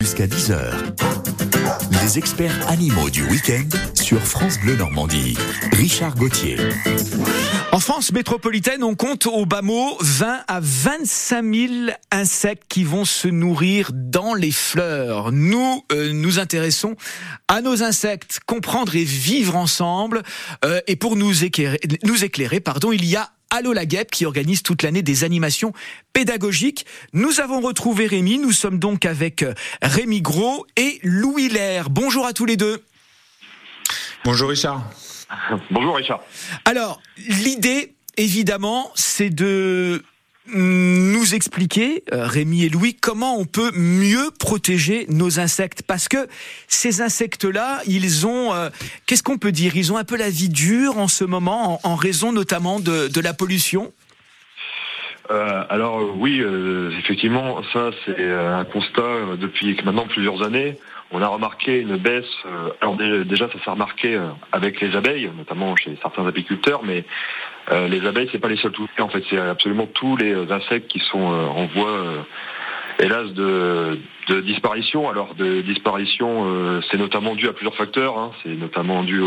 jusqu'à 10h. Les experts animaux du week-end sur France Bleu Normandie. Richard Gauthier. En France métropolitaine, on compte au bas mot 20 à 25 000 insectes qui vont se nourrir dans les fleurs. Nous nous intéressons à nos insectes, comprendre et vivre ensemble. Et pour nous éclairer, il y a Allô la Guêpe qui organise toute l'année des animations pédagogiques. Nous avons retrouvé Rémi, nous sommes donc avec Rémi Gros et Louis Lair. Bonjour à tous les deux. Bonjour Richard. Bonjour Richard. Alors, l'idée, évidemment, c'est de nous expliquer, Rémi et Louis, comment on peut mieux protéger nos insectes. Parce que ces insectes-là, ils ont, qu'est-ce qu'on peut dire ? Ils ont un peu la vie dure en ce moment, en raison notamment de la pollution. Alors oui, effectivement, ça c'est un constat depuis maintenant plusieurs années. On a remarqué une baisse, alors déjà ça s'est remarqué avec les abeilles, notamment chez certains apiculteurs, mais les abeilles c'est pas les seuls touchés, en fait c'est absolument tous les insectes qui sont en voie, hélas, de disparition. Alors de disparition, c'est notamment dû à plusieurs facteurs, hein. C'est notamment dû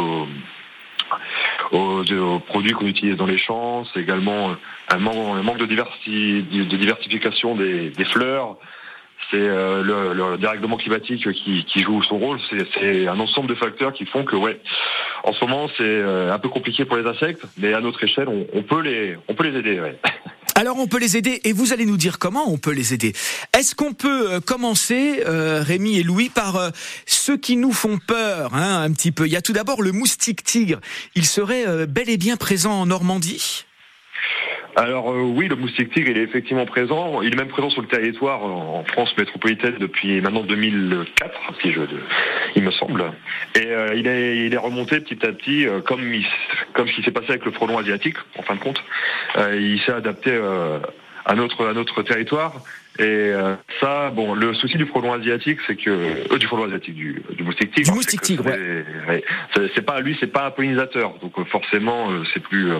aux produits qu'on utilise dans les champs, c'est également un manque de diversification des fleurs. C'est le dérèglement climatique qui joue son rôle. C'est un ensemble de facteurs qui font que, en ce moment, c'est un peu compliqué pour les insectes, mais à notre échelle, on peut les aider. Ouais. Alors, on peut les aider, et vous allez nous dire comment on peut les aider. Est-ce qu'on peut commencer, Rémi et Louis, par ceux qui nous font peur, un petit peu. Il y a tout d'abord le moustique tigre. Il serait bel et bien présent en Normandie ? Alors oui, le moustique tigre, il est effectivement présent. Il est même présent sur le territoire en France métropolitaine depuis maintenant 2004, il me semble. Et il est remonté petit à petit, comme ce qui s'est passé avec le frelon asiatique, en fin de compte. Il s'est adapté à notre territoire. Et ça, bon, le souci du frelon asiatique, c'est que du moustique tigre. Du moustique tigre, ouais. C'est pas un pollinisateur, donc forcément, c'est plus.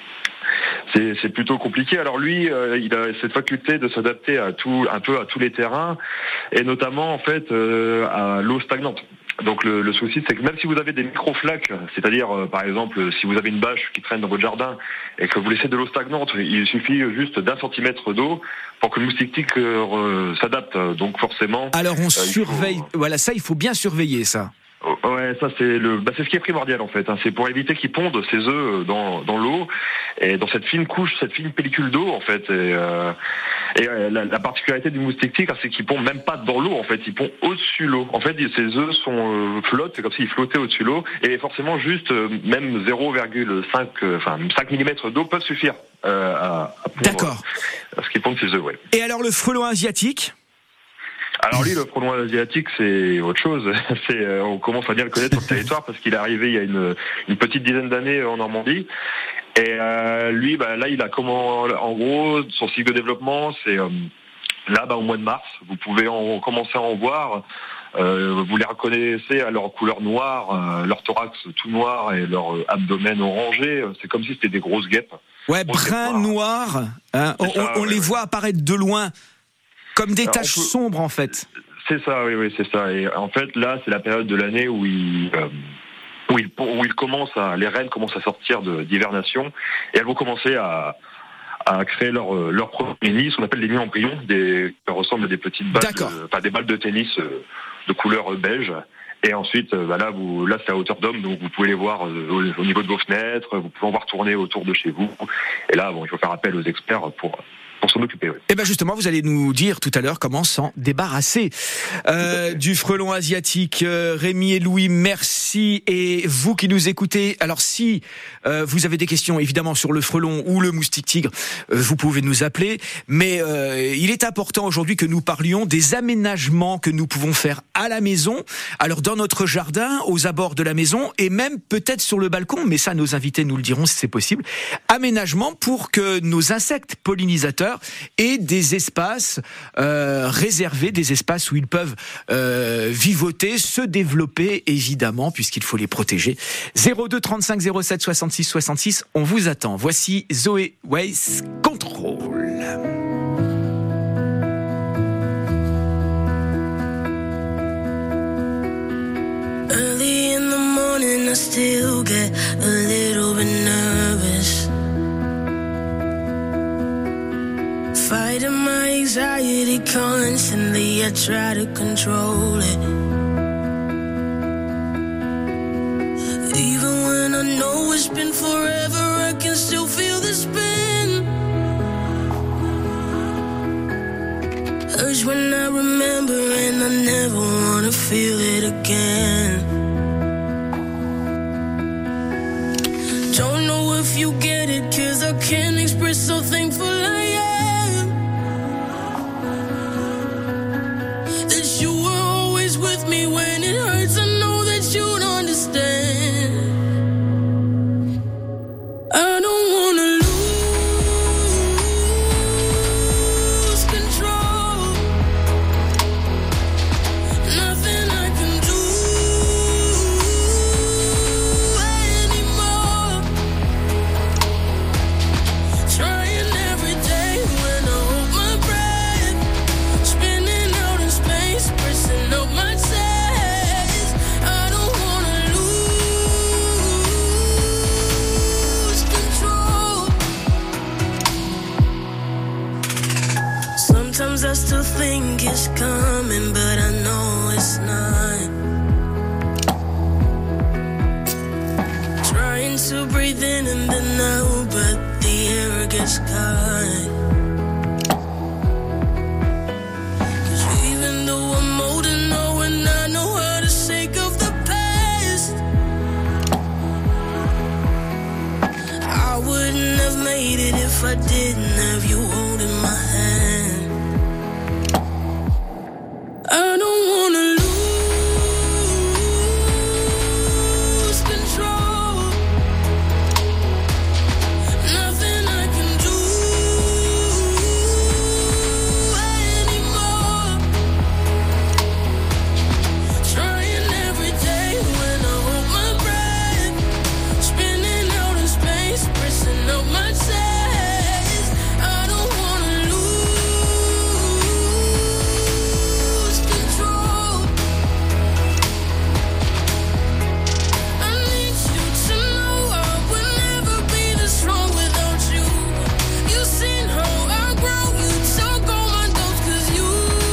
C'est plutôt compliqué. Alors lui, il a cette faculté de s'adapter un peu à tous les terrains, et notamment en fait à l'eau stagnante. Donc le souci, c'est que même si vous avez des micro-flaques, c'est-à-dire par exemple si vous avez une bâche qui traîne dans votre jardin et que vous laissez de l'eau stagnante, il suffit juste d'1 centimètre d'eau pour que le moustique tigre s'adapte. Donc forcément. Alors on surveille. Voilà, ça il faut bien surveiller ça. Ouais, ça c'est ce qui est primordial en fait. C'est pour éviter qu'ils pondent ses œufs dans l'eau et dans cette fine couche, cette fine pellicule d'eau en fait. Et la particularité du moustique tigre, c'est qu'il pond même pas dans l'eau en fait, il pond au-dessus de l'eau. En fait, ses œufs flottent, c'est comme s'ils flottaient au-dessus de l'eau, et forcément juste même 0,5 mm d'eau peuvent suffire à pondre. D'accord. À ce qu'il pond de ses œufs, ouais. Et alors le frelon asiatique ? Alors lui, le frelon asiatique, c'est autre chose. On commence à bien le connaître sur le territoire parce qu'il est arrivé il y a une petite dizaine d'années en Normandie. Et lui, là, il a en gros, son cycle de développement, c'est là, au mois de mars. Vous pouvez commencer à en voir. Vous les reconnaissez à leur couleur noire, leur thorax tout noir et leur abdomen orangé. C'est comme si c'était des grosses guêpes. Ouais, brun, noir. Hein, on les voit apparaître de loin. Comme des taches sombres, en fait. C'est ça, oui, c'est ça. Et en fait, là, c'est la période de l'année où les reines commencent à sortir d'hivernation, et elles vont commencer à créer leur premier nid, ce qu'on appelle les nids embryons, qui ressemblent à des petites balles, des balles de tennis de couleur beige. Et ensuite, là, c'est à hauteur d'homme, donc vous pouvez les voir au niveau de vos fenêtres, vous pouvez en voir tourner autour de chez vous. Et là, il faut faire appel aux experts pour s'en occuper. Ouais. Et bien justement, vous allez nous dire tout à l'heure comment s'en débarrasser du frelon asiatique. Rémi et Louis, merci. Et vous qui nous écoutez, alors si vous avez des questions évidemment sur le frelon ou le moustique tigre, vous pouvez nous appeler. Mais il est important aujourd'hui que nous parlions des aménagements que nous pouvons faire à la maison, alors dans notre jardin, aux abords de la maison, et même peut-être sur le balcon, mais ça nos invités nous le diront si c'est possible. Aménagements pour que nos insectes pollinisateurs et des espaces réservés, des espaces où ils peuvent vivoter, se développer évidemment, puisqu'il faut les protéger. 02 35 07 66 66, on vous attend. Voici Zoé Wace Control. still get a little bit nervous. Fighting my anxiety constantly, I try to control it. Even when I know it's been forever, I can still feel the spin. Hurts when I remember and I never wanna feel it again. Don't know if you get it, 'cause I can't express how thankful I am that you were always with me when it hurts. I know that you'd understand. I don't wanna lose control. Nothing I can do anymore. Trying every day when I hold my breath, spinning out in space, pressing up my chest. I don't wanna lose control. Sometimes I still think it's coming, but I know it's not. Trying to breathe in and then out, but the air gets caught. 'Cause even though I'm old and knowing I know how to shake off the past, I wouldn't have made it if I didn't have you holding my hand. I don't wanna lose control. Nothing I can do anymore. Trying every day when I hold my breath, spinning out in space, pressing up my chest. I don't wanna lose control. I need you to know I would never be this strong without you. You've seen how I grow, you took all my doubts 'cause you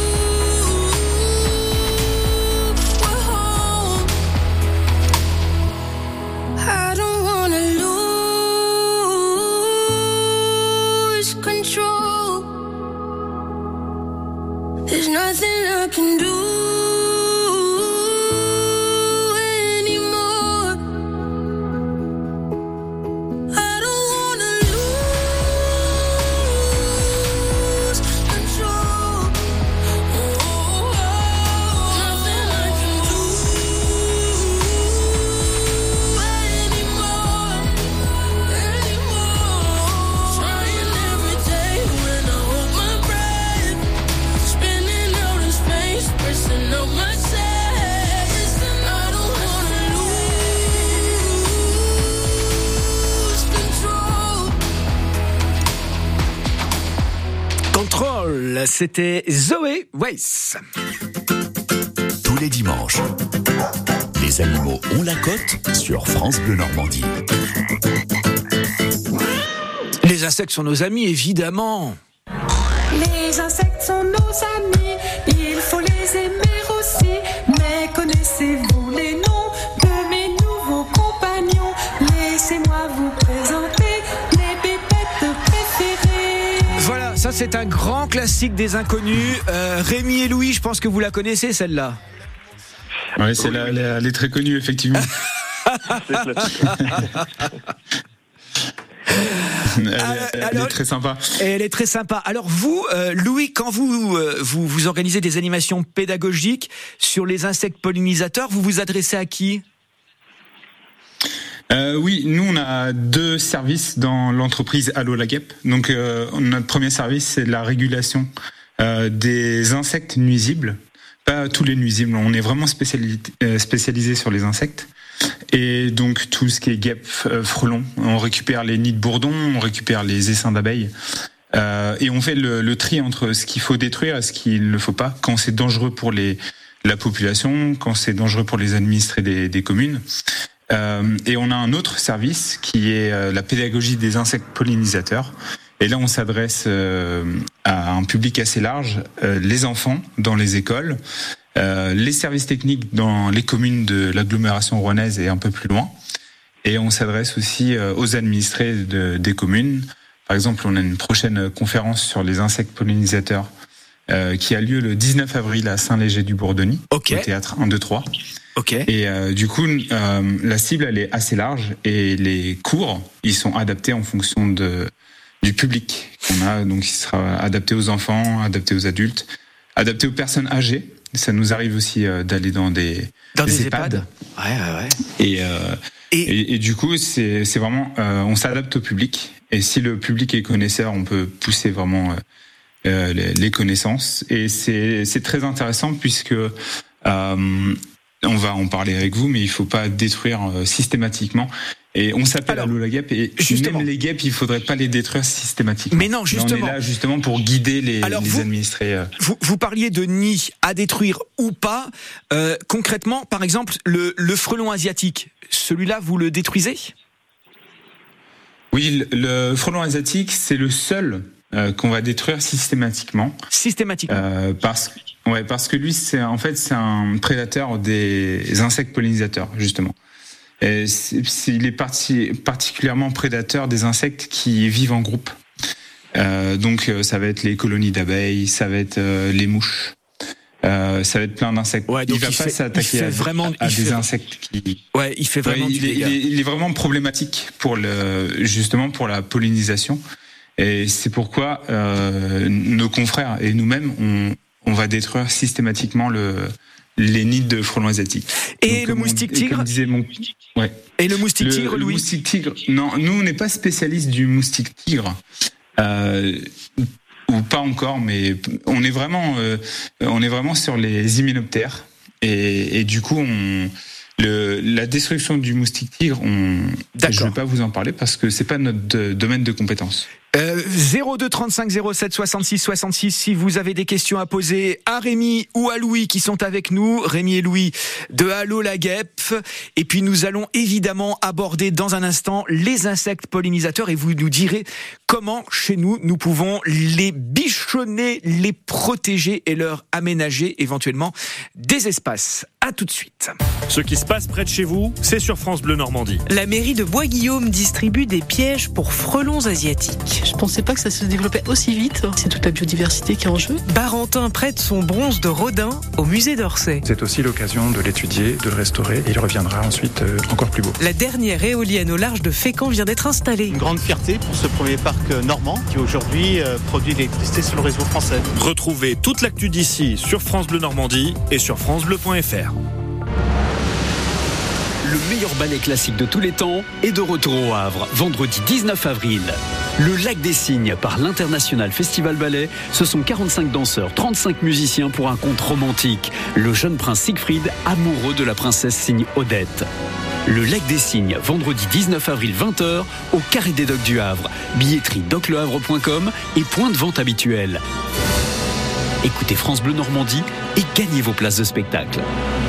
were home. I don't wanna lose control. There's nothing I can do anymore. I don't wanna lose control. Nothing I can do anymore. Trying every day when I hold my breath, spinning out in space, pressing up my chest. I don't wanna lose control. Control, c'était Zoé Weiss. Tous les dimanches, les animaux ont la cote sur France Bleu Normandie. Les insectes sont nos amis, évidemment. Les insectes sont nos amis, il faut les aimer aussi. Mais connaissez-vous les noms de mes nouveaux compagnons? Laissez-moi vous présenter mes pépettes préférées. Voilà, ça c'est un grand classique des inconnus. Rémi et Louis, je pense que vous la connaissez celle-là. Ouais, elle est très connue, effectivement. Elle est très sympa. Elle est très sympa. Alors vous, Louis, quand vous organisez des animations pédagogiques sur les insectes pollinisateurs, vous vous adressez à qui ? Oui, nous on a 2 services dans l'entreprise Allo la Guêpe. Donc notre premier service, c'est la régulation des insectes nuisibles. Pas tous les nuisibles, on est vraiment spécialisé sur les insectes. Et donc tout ce qui est guêpes, frelons, on récupère les nids de bourdons, on récupère les essaims d'abeilles. Et on fait le tri entre ce qu'il faut détruire et ce qu'il ne faut pas, quand c'est dangereux pour la population, quand c'est dangereux pour les administrés des communes. Et on a un autre service qui est la pédagogie des insectes pollinisateurs. Et là, on s'adresse à un public assez large, les enfants dans les écoles, les services techniques dans les communes de l'agglomération rouennaise et un peu plus loin. Et on s'adresse aussi aux administrés des communes. Par exemple, on a une prochaine conférence sur les insectes pollinisateurs qui a lieu le 19 avril à Saint-Léger-du-Bourdonny, au théâtre 1, 2, 3. Et du coup, la cible, elle est assez large et les cours, ils sont adaptés en fonction du public qu'on a. Donc, il sera adapté aux enfants, adapté aux adultes, adapté aux personnes âgées. Ça nous arrive aussi d'aller dans des EHPAD. Ouais. Et du coup, c'est vraiment, on s'adapte au public. Et si le public est connaisseur, on peut pousser vraiment les connaissances. Et c'est très intéressant puisque on va en parler avec vous, mais il faut pas détruire systématiquement. Et on s'appelle Allô la guêpe, et même les guêpes, il faudrait pas les détruire systématiquement. Mais non, justement. On est là justement pour guider les administrés. Vous parliez de nid à détruire ou pas. Concrètement, par exemple, le frelon asiatique, celui-là, vous le détruisez ? Oui, le frelon asiatique, c'est le seul qu'on va détruire systématiquement. Systématiquement. Parce que lui, c'est un prédateur des insectes pollinisateurs, justement. Et il est particulièrement prédateur des insectes qui vivent en groupe. Donc, ça va être les colonies d'abeilles, ça va être les mouches, ça va être plein d'insectes. Ouais, il va pas s'attaquer à des insectes qui. Ouais, il fait vraiment. Il est vraiment problématique justement pour la pollinisation. Et c'est pourquoi nos confrères et nous-mêmes, on va détruire systématiquement les nids de frelons asiatiques. Et le moustique tigre. Et le moustique tigre, Louis. Le moustique tigre. Non, nous on n'est pas spécialiste du moustique tigre, ou pas encore, mais on est vraiment sur les hyménoptères. Et du coup, la destruction du moustique tigre, je ne vais pas vous en parler parce que c'est pas notre domaine de compétence. 02 35 07 66 66 si vous avez des questions à poser à Rémi ou à Louis qui sont avec nous, Rémi et Louis de Allô la guêpe. Et puis nous allons évidemment aborder dans un instant les insectes pollinisateurs et vous nous direz comment chez nous pouvons les bichonner, les protéger et leur aménager éventuellement des espaces. À tout de suite. Ce qui se passe près de chez vous, c'est sur France Bleu Normandie. La mairie de Bois-Guillaume distribue des pièges pour frelons asiatiques. Je pensais pas que ça se développait aussi vite. C'est toute la biodiversité qui est en jeu. Barentin prête son bronze de Rodin au musée d'Orsay. C'est aussi l'occasion de l'étudier, de le restaurer et il reviendra ensuite encore plus beau. La dernière éolienne au large de Fécamp vient d'être installée. Une grande fierté pour ce premier parc normand qui aujourd'hui produit l'électricité sur le réseau français. Retrouvez toute l'actu d'ici sur France Bleu Normandie et sur francebleu.fr. Le meilleur ballet classique de tous les temps est de retour au Havre, vendredi 19 avril. Le Lac des Cygnes par l'International Festival Ballet, ce sont 45 danseurs, 35 musiciens pour un conte romantique. Le jeune prince Siegfried, amoureux de la princesse cygne Odette. Le Lac des Cygnes, vendredi 19 avril 20h, au Carré des Docks du Havre. Billetterie doclehavre.com et point de vente habituel. Écoutez France Bleu Normandie et gagnez vos places de spectacle.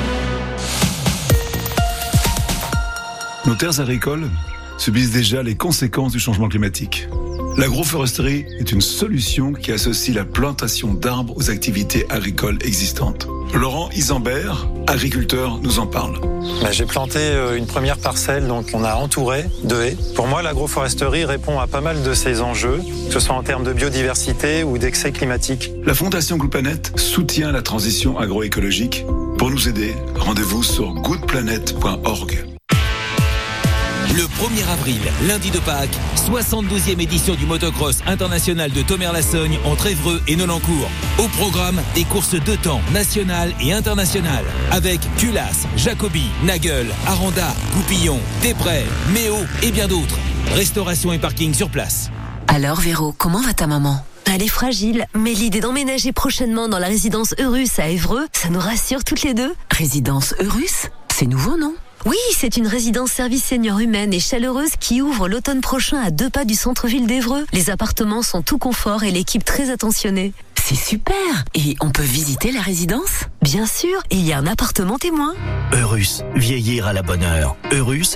Nos terres agricoles subissent déjà les conséquences du changement climatique. L'agroforesterie est une solution qui associe la plantation d'arbres aux activités agricoles existantes. Laurent Isambert, agriculteur, nous en parle. J'ai planté une première parcelle, donc on a entouré de haies. Pour moi, l'agroforesterie répond à pas mal de ces enjeux, que ce soit en termes de biodiversité ou d'excès climatique. La Fondation Good Planet soutient la transition agroécologique. Pour nous aider, rendez-vous sur goodplanet.org. Le 1er avril, lundi de Pâques, 72e édition du motocross international de Thomère-la-Sogne entre Évreux et Nonancourt. Au programme, des courses de temps nationales et internationales avec Culas, Jacobi, Nagel, Aranda, Goupillon, Després, Méo et bien d'autres. Restauration et parking sur place. Alors Véro, comment va ta maman ? Elle est fragile, mais l'idée d'emménager prochainement dans la résidence Eurus à Évreux, ça nous rassure toutes les deux. Résidence Eurus ? C'est nouveau, non ? Oui, c'est une résidence service senior humaine et chaleureuse qui ouvre l'automne prochain à 2 pas du centre-ville d'Évreux. Les appartements sont tout confort et l'équipe très attentionnée. c'est super. Et on peut visiter la résidence ? Bien sûr, il y a un appartement témoin. Eurus, vieillir à la bonne heure. Eurus,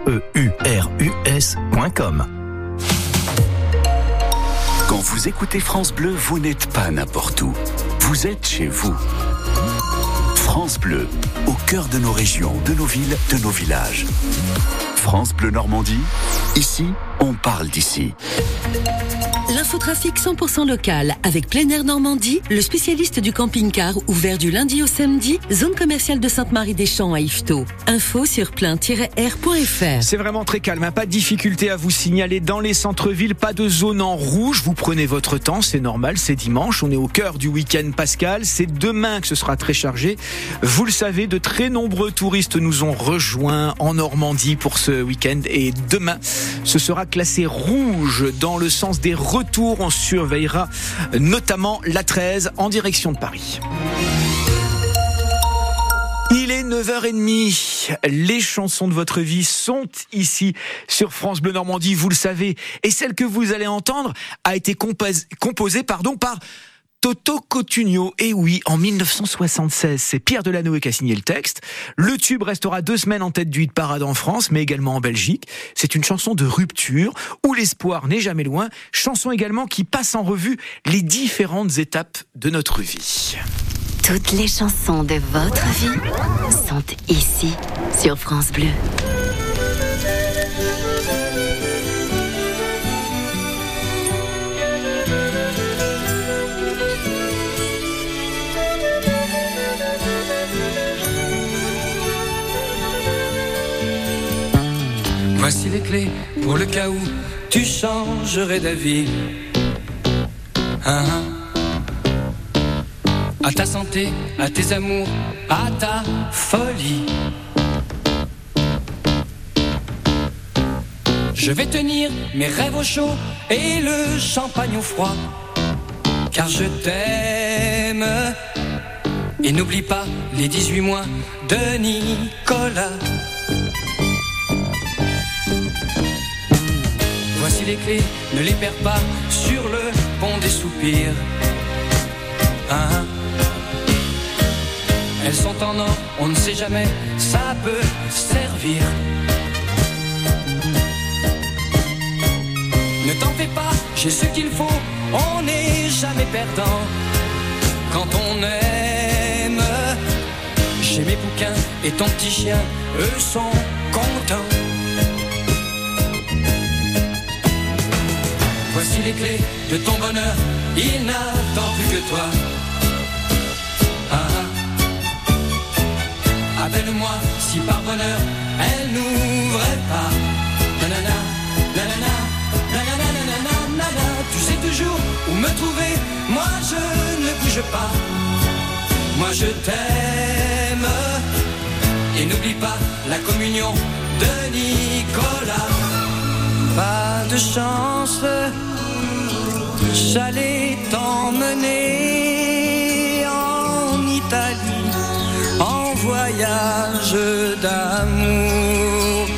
HEURUS.com. Quand vous écoutez France Bleu, vous n'êtes pas n'importe où. Vous êtes chez vous. France Bleu, au cœur de nos régions, de nos villes, de nos villages. France Bleu Normandie, ici, on parle d'ici. L'infotrafic 100% local avec Plein Air Normandie, le spécialiste du camping-car ouvert du lundi au samedi, zone commerciale de Sainte-Marie-des-Champs à Yvetot. Info sur plein-air.fr. C'est vraiment très calme, hein. Pas de difficulté à vous signaler dans les centres-villes, pas de zone en rouge. Vous prenez votre temps, c'est normal, c'est dimanche, on est au cœur du week-end pascal. C'est demain que ce sera très chargé. Vous le savez, de très nombreux touristes nous ont rejoints en Normandie pour ce week-end et demain, ce sera classé rouge dans le sens des retour. On surveillera notamment l'A13 en direction de Paris. Il est 9h30. Les chansons de votre vie sont ici sur France Bleu Normandie, vous le savez. Et celle que vous allez entendre a été composée par Toto Cotugno. Et oui, en 1976, c'est Pierre Delanoë qui a signé le texte. Le tube restera 2 semaines en tête du hit parade en France, mais également en Belgique. C'est une chanson de rupture, où l'espoir n'est jamais loin. Chanson également qui passe en revue les différentes étapes de notre vie. Toutes les chansons de votre vie sont ici, sur France Bleu. Voici les clés pour le cas où tu changerais d'avis. À ta santé, à tes amours, à ta folie. Je vais tenir mes rêves au chaud et le champagne au froid. Car je t'aime. Et n'oublie pas les 18 mois de Nicolas. Voici les clés, ne les perds pas sur le pont des soupirs. Elles sont en or, on ne sait jamais, ça peut servir. Ne t'en fais pas, j'ai ce qu'il faut, on n'est jamais perdant. Quand on aime, j'ai mes bouquins et ton petit chien, eux sont contents. Voici les clés de ton bonheur, il n'attend plus que toi. Appelle-moi si par bonheur elle n'ouvrait pas. Nanana, nanana, nanana, nanana, nanana. Tu sais toujours où me trouver, moi je ne bouge pas. Moi je t'aime. Et n'oublie pas la communion de Nicolas. Pas de chance, j'allais t'emmener en Italie, en voyage d'amour.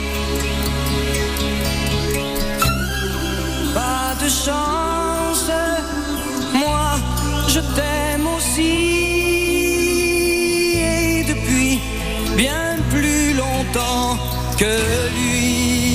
Pas de chance, moi je t'aime aussi, et depuis bien plus longtemps que lui.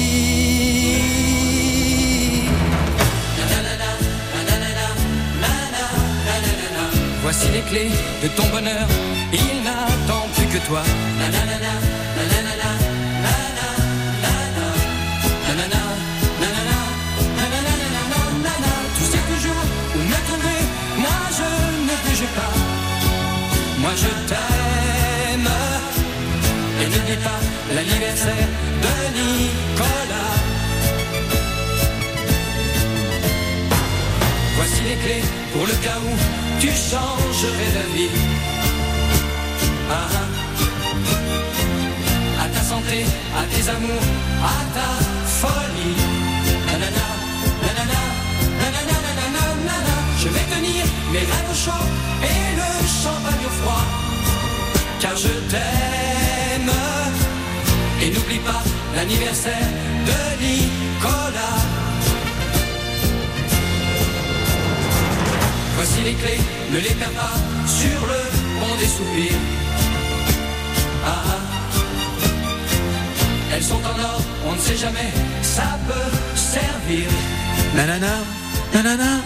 Voici les clés de ton bonheur, il n'attend plus que toi. Nanana, nanana, nanana, nanana, nanana, nanana, nanana, nanana. Tu sais toujours où me trouver, moi je ne bouge pas. Moi je t'aime. Et n'oublie pas l'anniversaire de Nicolas. Voici les clés pour le cas où tu changerais d'avis. À ta santé, à tes amours, à ta folie. Nanana, nanana, nanana, nanana, nanana. Je vais tenir mes rêves au chaud et le champagne au froid. Car je t'aime. Et n'oublie pas l'anniversaire de Nicolas. Voici les clés, ne les perds pas sur le pont des soupirs. Ah ah. Elles sont en or, on ne sait jamais, ça peut servir. Nanana, nanana.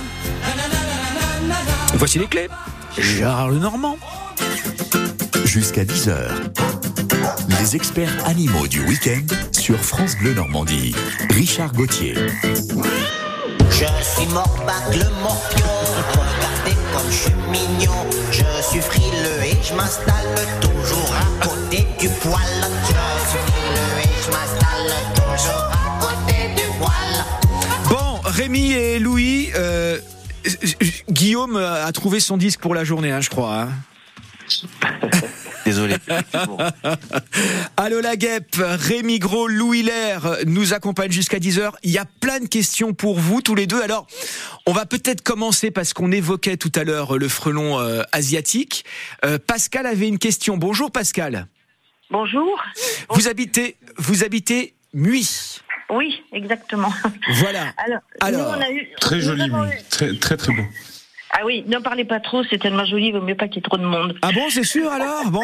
Voici les clés. Gérard Lenormand. Jusqu'à 10h. Les experts animaux du week-end sur France Bleu Normandie. Richard Gauthier. Je suis Morbac le morpion, regardez comme je suis mignon. Je suis frileux et je m'installe toujours à côté du poil. Je suis frileux et je m'installe toujours à côté du poil. Bon, Rémi et Louis, Guillaume a trouvé son disque pour la journée, je crois. Désolé. Allô la guêpe, Rémi Gros, Louis Lair nous accompagnent jusqu'à 10h. Il y a plein de questions pour vous tous les deux. Alors, on va peut-être commencer parce qu'on évoquait tout à l'heure le frelon asiatique. Pascal avait une question. Bonjour Pascal. Bonjour. Vous habitez Muy. Oui, exactement. Voilà. Alors nous, on a eu, très joli, très très très beau. Ah oui, n'en parlez pas trop, c'est tellement joli, il vaut mieux pas qu'il y ait trop de monde. Ah bon, c'est sûr alors? Bon.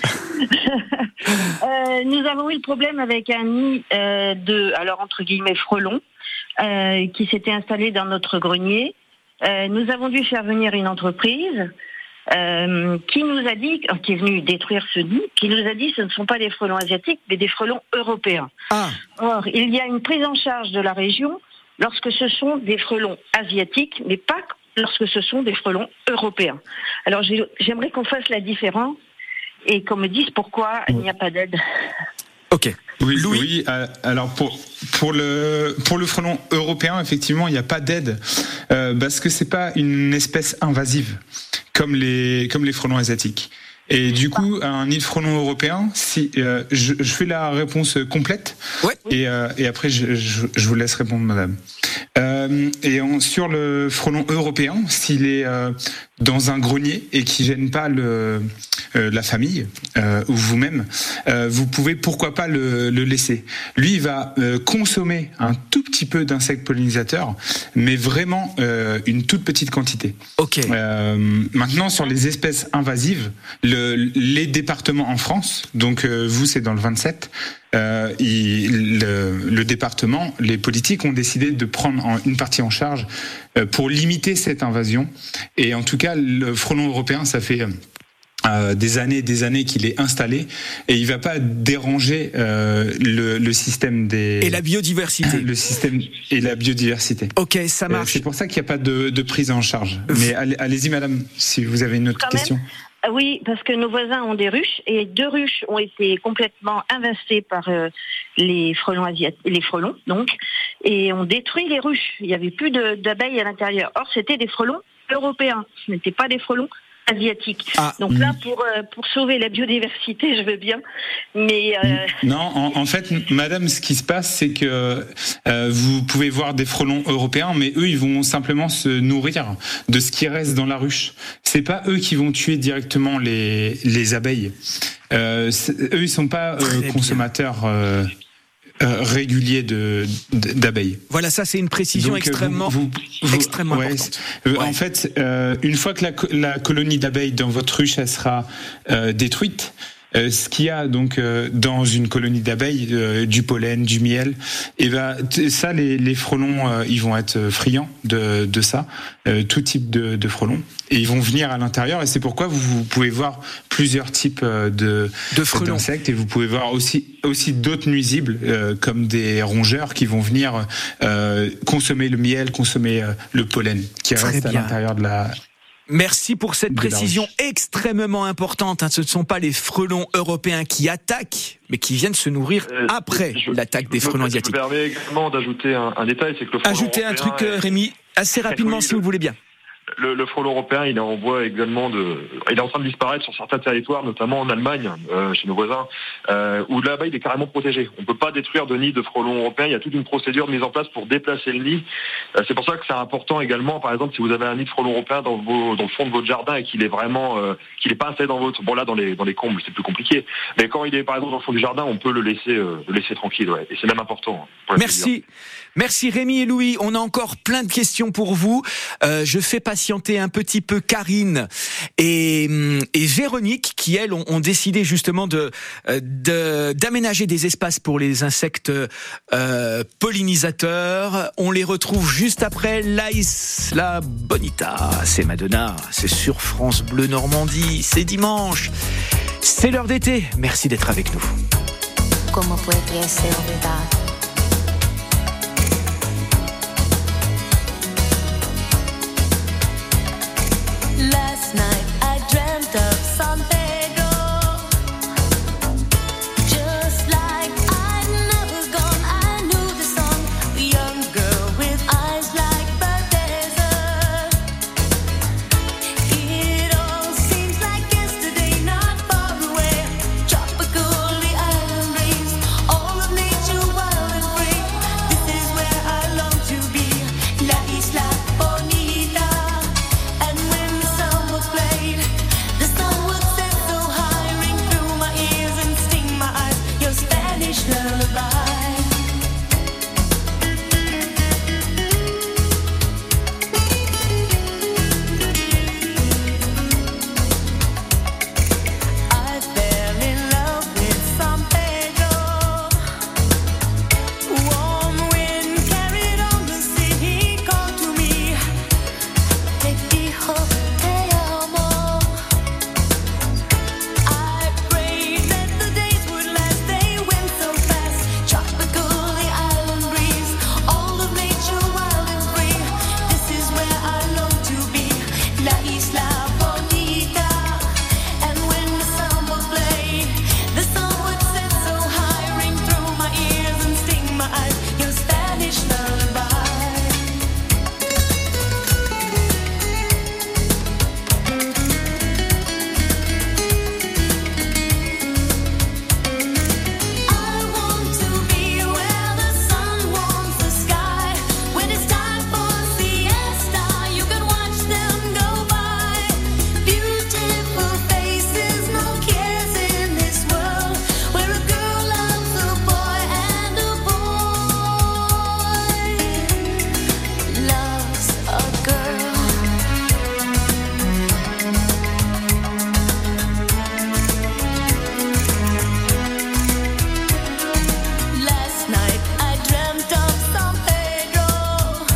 Nous avons eu le problème avec un nid alors entre guillemets frelon, qui s'était installé dans notre grenier. Nous avons dû faire venir une entreprise qui nous a dit, qui est venue détruire ce nid, qui nous a dit ce ne sont pas des frelons asiatiques, mais des frelons européens. Ah. Or, il y a une prise en charge de la région lorsque ce sont des frelons asiatiques, mais pas lorsque ce sont des frelons européens. Alors j'aimerais qu'on fasse la différence et qu'on me dise pourquoi il n'y a pas d'aide. Ok. Oui, Louis. Oui. Alors pour le frelon européen, effectivement, il n'y a pas d'aide parce que c'est pas une espèce invasive comme les frelons asiatiques. Et du coup, un nid de frelon européen, si je fais la réponse complète, ouais. Et après je vous laisse répondre, madame. Sur le frelon européen, s'il est dans un grenier et qui gêne pas la famille ou vous-même, vous pouvez pourquoi pas le laisser. Lui, il va consommer un tout petit peu d'insectes pollinisateurs, mais vraiment une toute petite quantité. Ok. Maintenant, sur les espèces invasives, les départements en France, donc vous c'est dans le 27. Le département, les politiques ont décidé de prendre une partie en charge pour limiter cette invasion. Et en tout cas, le frelon européen, ça fait des années qu'il est installé et il va pas déranger le système des et la biodiversité. Le système et la biodiversité. Ok, ça marche. C'est pour ça qu'il n'y a pas de prise en charge. Mais allez-y, madame, si vous avez une autre question. Oui, parce que nos voisins ont des ruches et 2 ruches ont été complètement invastées par les frelons donc, et ont détruit les ruches. Il n'y avait plus d'abeilles à l'intérieur. Or, c'était des frelons européens, ce n'étaient pas des frelons asiatique. Donc là, pour sauver la biodiversité, je veux bien, mais non. En fait, madame, ce qui se passe, c'est que vous pouvez voir des frelons européens, mais eux, ils vont simplement se nourrir de ce qui reste dans la ruche. C'est pas eux qui vont tuer directement les abeilles. Eux, ils sont pas consommateurs. Régulier d'abeilles. Voilà, ça c'est une précision. Donc, extrêmement importante. En fait, une fois que la colonie d'abeilles dans votre ruche elle sera détruite, ce qu'il y a donc dans une colonie d'abeilles, du pollen, du miel, et ça les frelons ils vont être friands de ça, tout type de frelons, et ils vont venir à l'intérieur, et c'est pourquoi vous pouvez voir plusieurs types d'insectes, et vous pouvez voir aussi d'autres nuisibles comme des rongeurs qui vont venir consommer le miel, consommer le pollen qui reste à l'intérieur de la. Merci pour cette précision extrêmement importante. Ce ne sont pas les frelons européens qui attaquent, mais qui viennent se nourrir après l'attaque des frelons asiatiques. Je me permets également d'ajouter un détail, c'est que le frelon Ajoutez un truc, Rémi, assez rapidement si vous le voulez bien. Le frelon européen, il est en voie également il est en train de disparaître sur certains territoires, notamment en Allemagne, chez nos voisins, où là-bas il est carrément protégé. On peut pas détruire de nid de frelons européens. Il y a toute une procédure de mise en place pour déplacer le nid. C'est pour ça que c'est important également, par exemple, si vous avez un nid de frelons européens dans le fond de votre jardin et qu'il est vraiment, qu'il est pas installé dans votre, bon là dans les combles c'est plus compliqué, mais quand il est par exemple dans le fond du jardin, on peut le laisser tranquille, ouais. Et c'est même important. Merci Rémi et Louis. On a encore plein de questions pour vous. Je fais passer patienter un petit peu Karine et Véronique qui, elles, ont décidé justement d'aménager des espaces pour les insectes pollinisateurs. On les retrouve juste après La Bonita. C'est Madonna, c'est sur France Bleu Normandie, c'est dimanche. C'est l'heure d'été. Merci d'être avec nous. Como pudiese olvidar. Last night I dreamt of San Pedro, just like I'd never gone. I knew the song, a young girl with eyes like the desert. It all seems like yesterday, not far away. Tropical, the island breeze, all of nature wild and free. This is where I long to be, La Isla Bonita. And when the sun was played, the sun would set so high, ring through my ears and sting my eyes, your Spanish lullaby. I fell in love with San Pedro. Warm wind carried on the sea. He called to me, te dijo te amo. I prayed that the days would last. They went so fast. Tropical, the island breeze, all of nature wild and free. This is where I long to be, La Isla Bonita. And when the sun was played, the sun would set so high, ring through my ears and sting my eyes, your Spanish lullaby. I want to be where the sun warms the sky. When it's time for siesta, you can watch them go by. Beautiful faces, no cares in this world, where a girl loves a boy and a boy loves a girl. Last night I dreamt of San Pedro.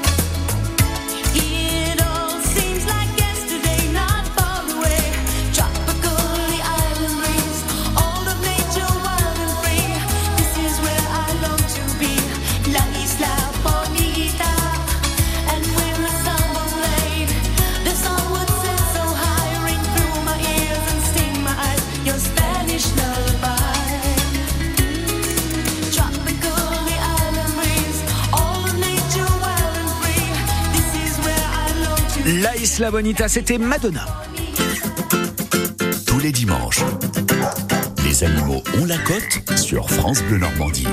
It all seems like yesterday, not far away. Tropical, the island breeze, all of nature wild and free. This is where I long to be, La Isla Bonita. And when the sun was laid, the sun would set so high, ring through my ears and sting my eyes, your Spanish lullaby. Tropical, the island breeze, all of nature wild and free. This is where I long to be. La Isla Bonita, c'était Madonna. Tous les dimanches, les animaux ont la cote sur France Bleu Normandie.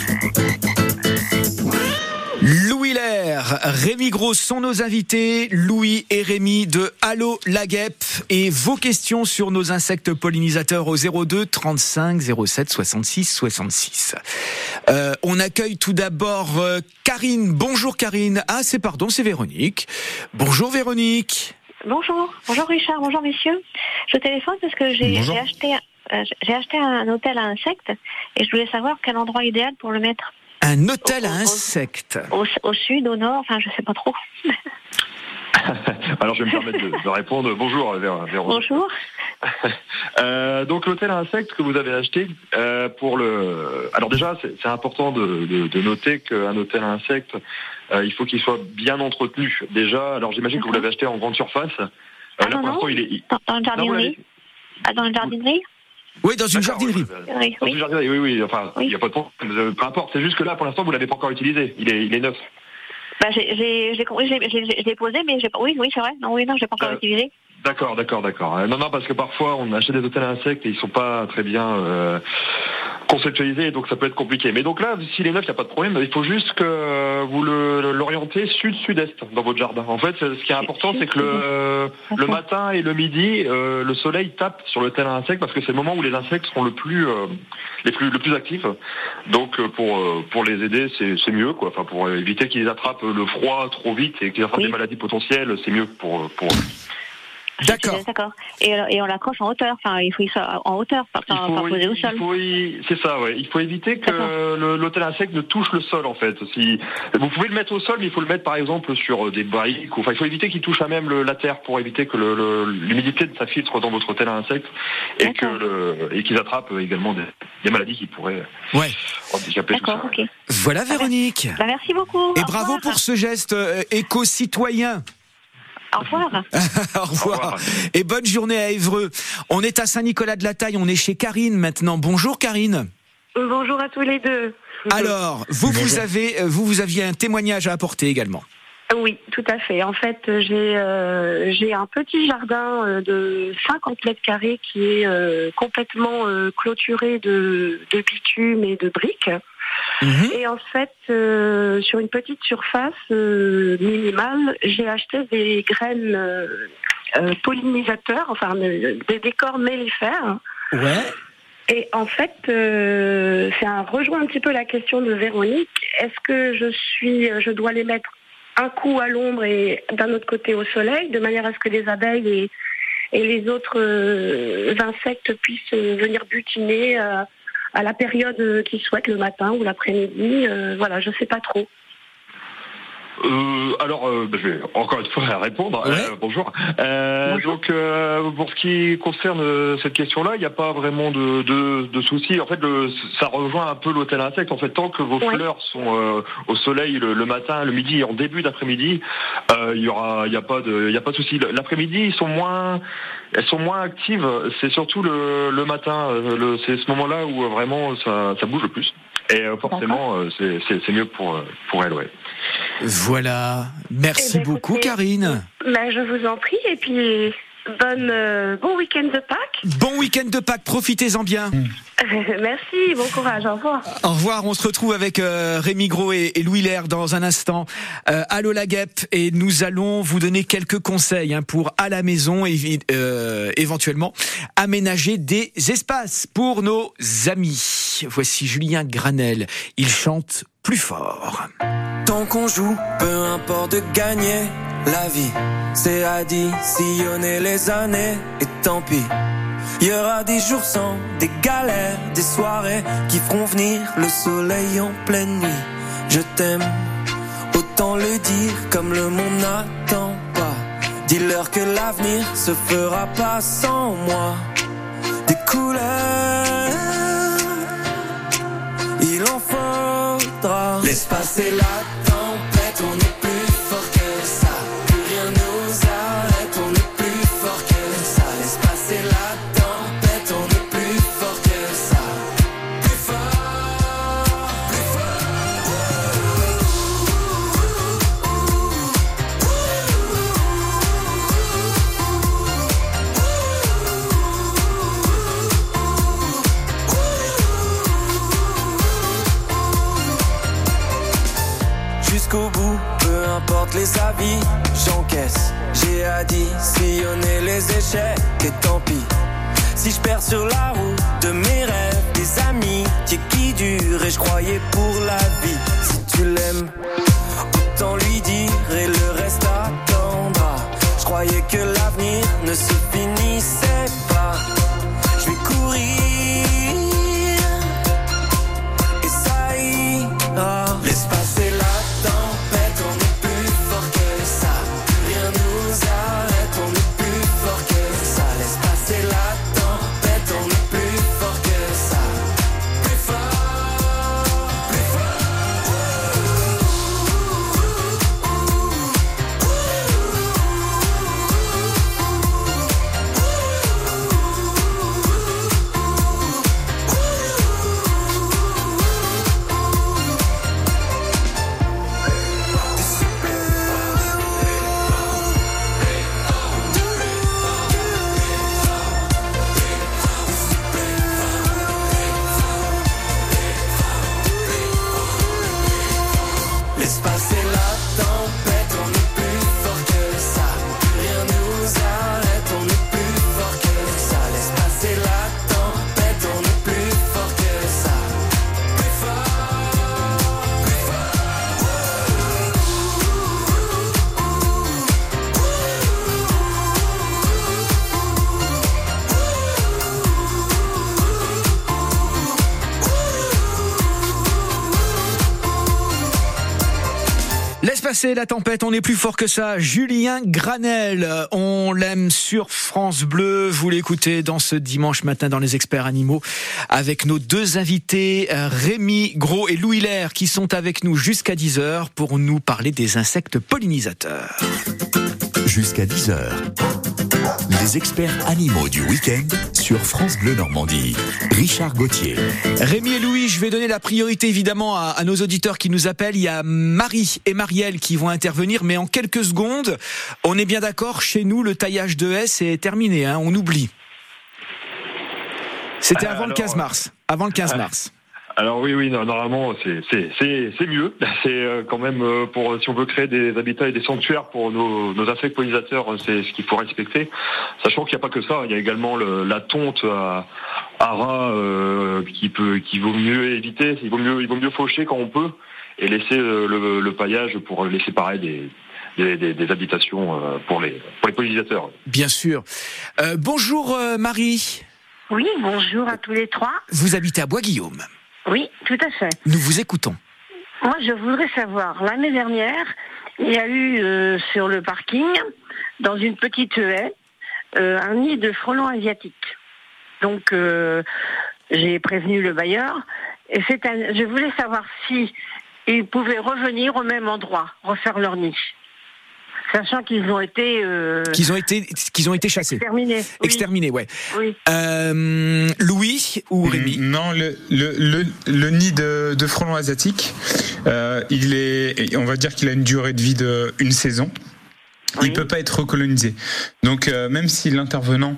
Louis Lair, Rémi Gros sont nos invités, Louis et Rémi de Allô la Guêpe, et vos questions sur nos insectes pollinisateurs au 02 35 07 66 66. On accueille tout d'abord Karine. Bonjour Karine. Ah, c'est Véronique. Bonjour Véronique. Bonjour Richard, bonjour messieurs. Je téléphone parce que j'ai acheté un hôtel à insectes et je voulais savoir quel endroit idéal pour le mettre. Un hôtel à insectes. Au sud, au nord, enfin je sais pas trop. Alors je vais me permettre de répondre. Bonjour Véronique. Bonjour. Donc l'hôtel à insectes que vous avez acheté alors déjà c'est important de noter qu'un hôtel à insectes il faut qu'il soit bien entretenu. Déjà, alors j'imagine que vous l'avez acheté en grande surface. Là pour l'instant il est dans une jardinerie. Dans une jardinerie. Oui, dans une jardinerie. Dans une jardinerie, oui. Enfin, il n'y a pas de problème. Peu importe. C'est juste que là, pour l'instant, vous l'avez pas encore utilisé. Il est neuf. Bah, j'ai posé, mais oui, c'est vrai. Non, j'ai pas encore utilisé. D'accord. Non, parce que parfois on achète des hôtels à insectes et ils sont pas très bien conceptualisé, donc ça peut être compliqué. Mais donc là, s'il est neuf, il n'y a pas de problème. Il faut juste que vous l'orientez sud-sud-est dans votre jardin. En fait, ce qui est important, c'est que le matin et le midi, le soleil tape sur le tel à insectes parce que c'est le moment où les insectes seront le plus actifs. Donc pour les aider, c'est mieux, quoi. Enfin, pour éviter qu'ils attrapent le froid trop vite et qu'ils attrapent des maladies potentielles, c'est mieux pour eux. D'accord. Et on l'accroche en hauteur. Enfin, il faut qu'il soit en hauteur, pas posé au sol. C'est ça, ouais. Il faut éviter que l'hôtel insecte ne touche le sol, en fait. Vous pouvez le mettre au sol, mais il faut le mettre, par exemple, sur des briques. Enfin, il faut éviter qu'il touche à même la terre pour éviter que l'humidité ne s'infiltre dans votre hôtel à insectes et qu'ils attrapent également des maladies qui pourraient handicaper tout ça. Okay. Voilà, Véronique. Merci beaucoup. Et bravo pour ce geste éco-citoyen. Au revoir. Au revoir. Et bonne journée à Évreux. On est à Saint-Nicolas-de-la-Taille, on est chez Karine maintenant. Bonjour Karine. Bonjour à tous les deux. Alors, vous aviez un témoignage à apporter également. Oui, tout à fait. En fait, j'ai un petit jardin de 50 mètres carrés qui est complètement clôturé de bitume et de briques. Et en fait, sur une petite surface minimale, j'ai acheté des graines pollinisateurs, enfin des décors mellifères. Ouais. Et en fait, ça rejoint un petit peu la question de Véronique. Est-ce que je dois les mettre un coup à l'ombre et d'un autre côté au soleil, de manière à ce que les abeilles et les autres insectes puissent venir butiner à la période qu'ils souhaitent, le matin ou l'après-midi. Voilà, je sais pas trop. Je vais encore une fois répondre. Bonjour. Donc, pour ce qui concerne cette question-là, il n'y a pas vraiment de souci. En fait, ça rejoint un peu l'hôtel insecte. En fait, tant que vos fleurs sont au soleil le matin, le midi et en début d'après-midi, il y a pas de souci. L'après-midi, elles sont moins actives. C'est surtout le matin. C'est ce moment-là où vraiment ça bouge le plus. Et forcément, c'est mieux pour elle, ouais. Voilà. Merci beaucoup, Karine. Je vous en prie. Et puis, bon week-end de Pâques. Bon week-end de Pâques. Profitez-en bien. Merci. Bon courage. Au revoir. Au revoir. On se retrouve avec Rémi Gros et Louis Lair dans un instant. Allô la guêpe. Et nous allons vous donner quelques conseils pour à la maison éventuellement aménager des espaces pour nos amis. Voici Julien Granel. Il chante plus fort. Tant qu'on joue, peu importe de gagner, la vie, c'est additionner les années, et tant pis. Il y aura des jours sans, des galères, des soirées qui feront venir le soleil en pleine nuit. Je t'aime, autant le dire comme le monde n'attend pas. Dis-leur que l'avenir se fera pas sans moi. Des couleurs, il en faudra. Laisse passer la tempête, on est plus fort que ça. Plus rien nous arrête, on est plus fort que ça. Laisse passer la tempête, on est plus fort que ça. Plus fort, plus fort. Jusqu'au bout, peu importe les avis, j'encaisse. J'ai additionné les échecs et tant pis. Si je perds sur la route de mes rêves, des amis qui durent et je croyais pour la vie. Si tu l'aimes, autant lui dire et le reste attendra. Je croyais que l'avenir ne se finissait pas. Je vais courir et ça ira. Laisse passer la tempête, on est plus fort que ça. Rien nous arrête, on est plus fort que ça. Laisse passer la tempête, on est plus fort que ça. Plus fort, plus fort. Laisse passer la tempête, on est plus fort que ça. Julien Granel, on l'aime sur France Bleu. Vous l'écoutez dans ce dimanche matin dans les experts animaux avec nos deux invités, Rémi Gros et Louis Lair, qui sont avec nous jusqu'à 10h pour nous parler des insectes pollinisateurs. Jusqu'à 10h. Les experts animaux du week-end sur France Bleu Normandie. Richard Gauthier. Rémi et Louis, je vais donner la priorité évidemment à nos auditeurs qui nous appellent. Il y a Marie et Marielle qui vont intervenir, mais en quelques secondes, on est bien d'accord, chez nous, le taillage de haies, c'est terminé, hein, on oublie. C'était avant le 15 mars. Avant le 15 mars. Alors oui, normalement c'est mieux. C'est quand même pour si on veut créer des habitats et des sanctuaires pour nos insectes pollinisateurs, c'est ce qu'il faut respecter. Sachant qu'il n'y a pas que ça, il y a également la tonte à rats qui vaut mieux éviter. Il vaut mieux faucher quand on peut et laisser le paillage pour les séparer des habitations pour les pollinisateurs. Bien sûr. Bonjour Marie. Oui, bonjour à tous les trois. Vous habitez à Bois-Guillaume. Oui, tout à fait. Nous vous écoutons. Moi, je voudrais savoir, l'année dernière, il y a eu sur le parking, dans une petite haie, un nid de frelons asiatiques. Donc, j'ai prévenu le bailleur, et je voulais savoir si ils pouvaient revenir au même endroit, refaire leur nid. Sachant qu'ils ont été chassés. Exterminés, ouais. Oui. Louis ou Rémi? Non, le nid de frelons asiatiques, on va dire qu'il a une durée de vie d'une saison. Il peut pas être recolonisé. Donc même si l'intervenant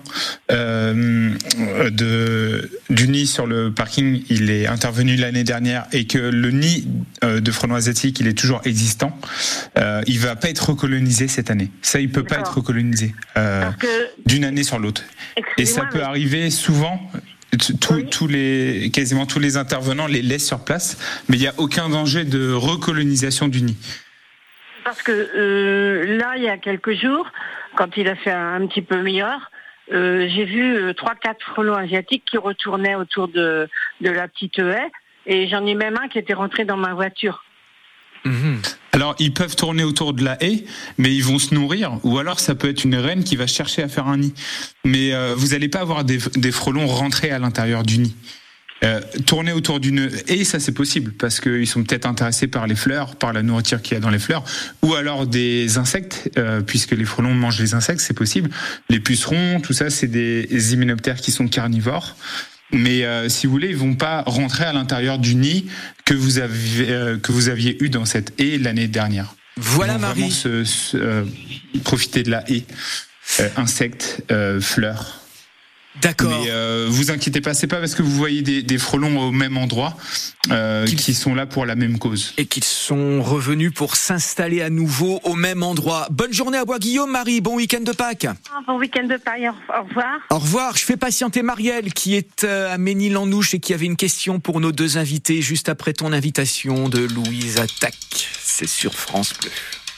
du nid sur le parking, il est intervenu l'année dernière et que le nid de frelons asiatiques, il est toujours existant, il va pas être recolonisé cette année. Ça, il peut pas être recolonisé d'une année sur l'autre. Et ça peut arriver souvent. Quasiment tous les intervenants les laissent sur place, mais il n'y a aucun danger de recolonisation du nid. Parce que là, il y a quelques jours, quand il a fait un petit peu meilleur, j'ai vu 3-4 frelons asiatiques qui retournaient autour de la petite haie, et j'en ai même un qui était rentré dans ma voiture. Alors, ils peuvent tourner autour de la haie, mais ils vont se nourrir, ou alors ça peut être une reine qui va chercher à faire un nid. Mais vous n'allez pas avoir des frelons rentrés à l'intérieur du nid. Tourner autour d'une haie, ça c'est possible parce qu'ils sont peut-être intéressés par les fleurs, par la nourriture qu'il y a dans les fleurs, ou alors des insectes, puisque les frelons mangent les insectes, c'est possible. Les pucerons, tout ça, c'est des hyménoptères qui sont carnivores. Mais si vous voulez, ils vont pas rentrer à l'intérieur du nid que vous aviez eu dans cette haie l'année dernière. Voilà Marie. Profiter de la haie, insectes, fleurs. D'accord. Mais vous inquiétez pas, c'est pas parce que vous voyez des frelons au même endroit qui sont là pour la même cause. Et qu'ils sont revenus pour s'installer à nouveau au même endroit. Bonne journée à Bois-Guillaume, Marie. Bon week-end de Pâques. Bon week-end de Pâques. Au revoir. Au revoir. Je fais patienter Marielle qui est à Ménil-en-Ouche et qui avait une question pour nos deux invités juste après ton invitation de Louise Attaque. C'est sur France Bleu.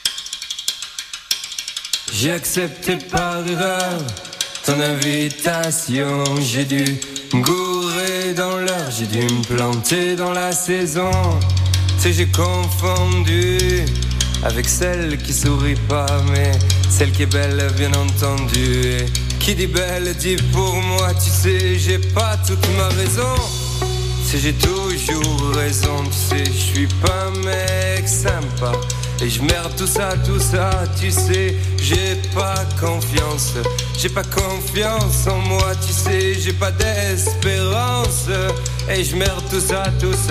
J'ai accepté par erreur ton invitation, j'ai dû me gourer dans l'heure, j'ai dû me planter dans la saison. Tu sais, j'ai confondu avec celle qui sourit pas, mais celle qui est belle, bien entendu. Et qui dit belle dit pour moi, tu sais, j'ai pas toute ma raison. Tu sais, j'ai toujours raison, tu sais, je suis pas un mec sympa. Et je merde tout ça, tu sais, j'ai pas confiance en moi, tu sais, j'ai pas d'espérance. Et je merde tout ça.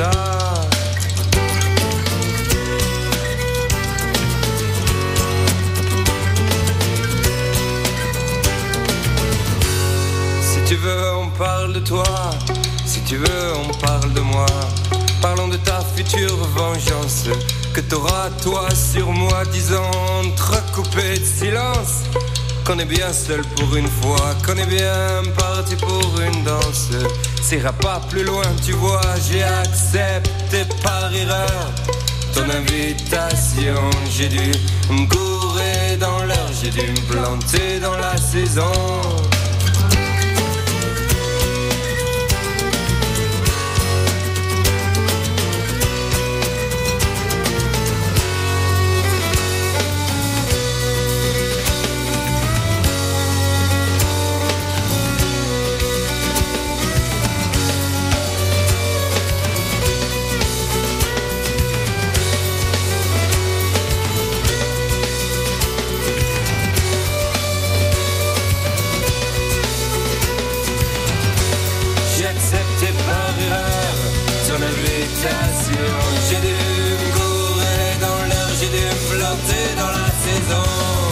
Si tu veux, on parle de toi, si tu veux, on parle de moi. Parlons de ta future vengeance que t'auras toi sur moi, disant entrecoupé de silence qu'on est bien seul pour une fois, qu'on est bien parti pour une danse. Ça ira pas plus loin, tu vois, j'ai accepté par erreur ton invitation. J'ai dû me gourer dans l'heure, j'ai dû me planter dans la saison. mutation. J'ai dû me courir dans l'air, j'ai dû me flotter dans la saison.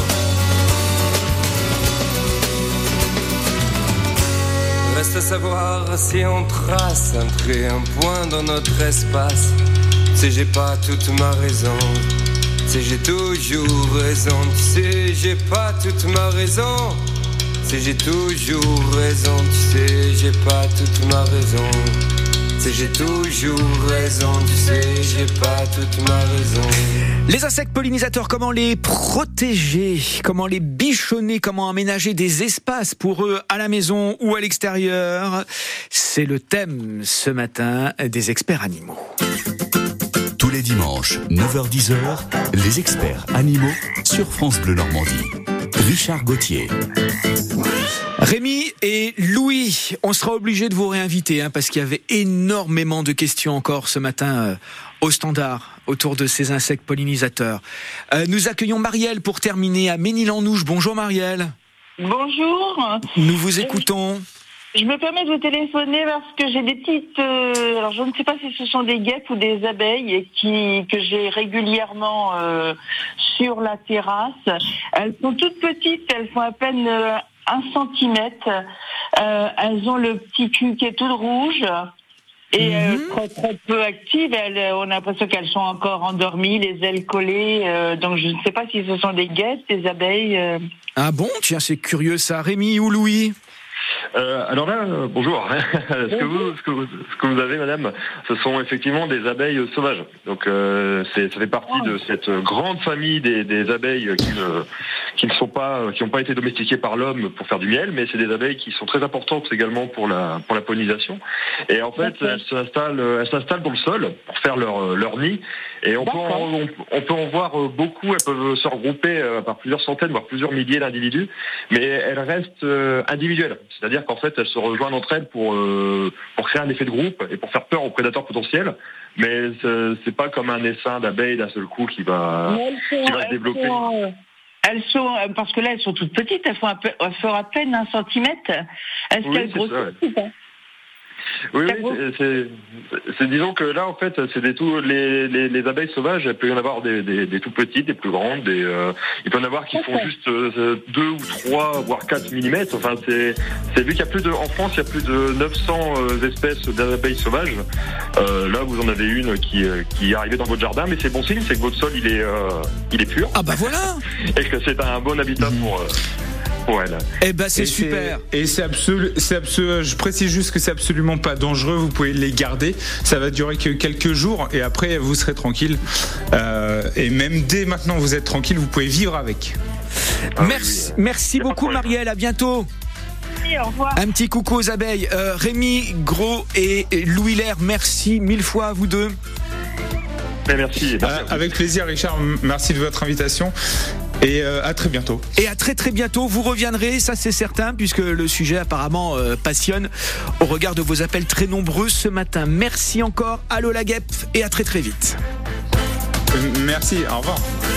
Reste à savoir si on trace un trait, un point dans notre espace. Si j'ai pas toute ma raison, si j'ai toujours raison, tu sais, j'ai pas toute ma raison. Si j'ai toujours raison, tu sais, j'ai pas toute ma raison. Si j'ai toujours raison, tu sais, j'ai pas toute ma raison. Les insectes pollinisateurs, comment les protéger, comment les bichonner, comment aménager des espaces pour eux à la maison ou à l'extérieur? C'est le thème ce matin des experts animaux. Tous les dimanches, 9h-10h, les experts animaux sur France Bleu Normandie. Richard Gauthier. Rémi et Louis, on sera obligé de vous réinviter parce qu'il y avait énormément de questions encore ce matin au standard autour de ces insectes pollinisateurs. Nous accueillons Marielle pour terminer à Ménil-en-Ouche. Bonjour Marielle. Bonjour. Nous vous écoutons. Je me permets de vous téléphoner parce que j'ai des petites... alors je ne sais pas si ce sont des guêpes ou des abeilles que j'ai régulièrement sur la terrasse. Elles sont toutes petites, elles font à peine 1 centimètre. Elles ont le petit cul qui est tout rouge. Et très très peu actives, on a l'impression qu'elles sont encore endormies, les ailes collées. Donc je ne sais pas si ce sont des guêpes, des abeilles. Ah bon, tiens, c'est curieux ça. Rémi ou Louis? Alors là, bonjour. Ce que vous avez, madame, ce sont effectivement des abeilles sauvages. Donc, ça fait partie de cette grande famille des abeilles qui n'ont pas été domestiquées par l'homme pour faire du miel, mais c'est des abeilles qui sont très importantes également pour la pollinisation. Et en fait, elles s'installent dans le sol pour faire leur nid. Et on peut en voir beaucoup. Elles peuvent se regrouper par plusieurs centaines, voire plusieurs milliers d'individus, mais elles restent individuelles. C'est-à-dire qu'en fait, elles se rejoignent entre elles pour créer un effet de groupe et pour faire peur aux prédateurs potentiels. Mais c'est pas comme un essaim d'abeilles d'un seul coup qui va se développer. Elles sont, parce que là, elles sont toutes petites. Elles font à peine 1 centimètre. Est-ce qu'elles grossissent ou pas? Oui, disons que là, en fait, c'est les abeilles sauvages, il peut y en avoir des tout petites, des plus grandes, il peut y en avoir qui font juste 2 ou 3, voire 4 mm. Enfin, c'est vu qu'il y a en France, il y a plus de 900 espèces d'abeilles sauvages. Là, vous en avez une qui est arrivée dans votre jardin, mais c'est bon signe, c'est que votre sol, il est pur. Ah bah voilà. Et que c'est un bon habitat pour elle. Eh ben c'est super. Je précise juste que c'est absolument pas dangereux. Vous pouvez les garder. Ça va durer que quelques jours et après vous serez tranquille. Et même dès maintenant vous êtes tranquille. Vous pouvez vivre avec. Merci beaucoup Marielle. À bientôt. Merci, au revoir. Un petit coucou aux abeilles. Rémi Gros et Louis Lair, merci 1000 fois à vous deux. Merci. Avec plaisir Richard. Merci de votre invitation. Et à très bientôt. Et à très très bientôt, vous reviendrez, ça c'est certain, puisque le sujet apparemment passionne au regard de vos appels très nombreux ce matin. Merci encore, allô la guêpe, et à très très vite. Merci, au revoir.